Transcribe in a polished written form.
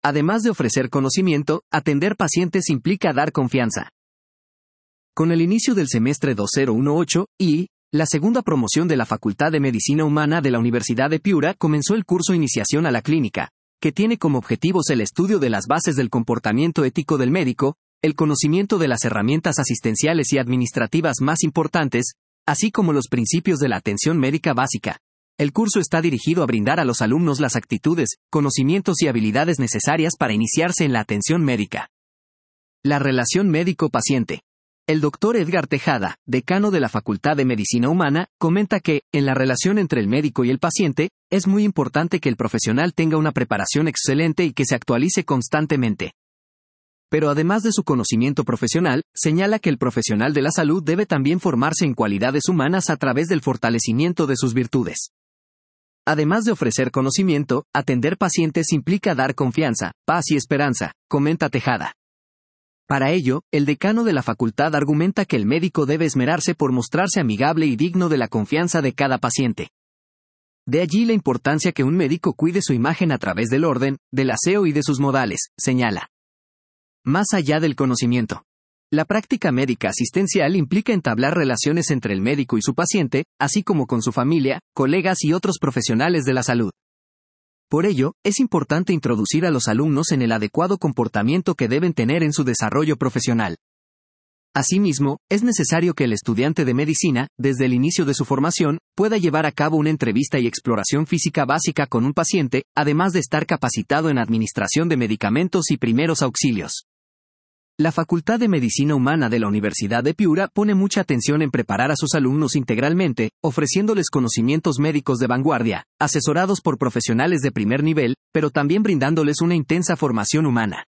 Además de ofrecer conocimiento, atender pacientes implica dar confianza. Con el inicio del semestre 2018 y la segunda promoción de la Facultad de Medicina Humana de la Universidad de Piura comenzó el curso Iniciación a la Clínica, que tiene como objetivos el estudio de las bases del comportamiento ético del médico, el conocimiento de las herramientas asistenciales y administrativas más importantes, así como los principios de la atención médica básica. El curso está dirigido a brindar a los alumnos las actitudes, conocimientos y habilidades necesarias para iniciarse en la atención médica. La relación médico-paciente. El doctor Edgar Tejada, decano de la Facultad de Medicina Humana, comenta que, en la relación entre el médico y el paciente, es muy importante que el profesional tenga una preparación excelente y que se actualice constantemente. Pero además de su conocimiento profesional, señala que el profesional de la salud debe también formarse en cualidades humanas a través del fortalecimiento de sus virtudes. Además de ofrecer conocimiento, atender pacientes implica dar confianza, paz y esperanza, comenta Tejada. Para ello, el decano de la facultad argumenta que el médico debe esmerarse por mostrarse amigable y digno de la confianza de cada paciente. De allí la importancia que un médico cuide su imagen a través del orden, del aseo y de sus modales, señala. Más allá del conocimiento. La práctica médica asistencial implica entablar relaciones entre el médico y su paciente, así como con su familia, colegas y otros profesionales de la salud. Por ello, es importante introducir a los alumnos en el adecuado comportamiento que deben tener en su desarrollo profesional. Asimismo, es necesario que el estudiante de medicina, desde el inicio de su formación, pueda llevar a cabo una entrevista y exploración física básica con un paciente, además de estar capacitado en administración de medicamentos y primeros auxilios. La Facultad de Medicina Humana de la Universidad de Piura pone mucha atención en preparar a sus alumnos integralmente, ofreciéndoles conocimientos médicos de vanguardia, asesorados por profesionales de primer nivel, pero también brindándoles una intensa formación humana.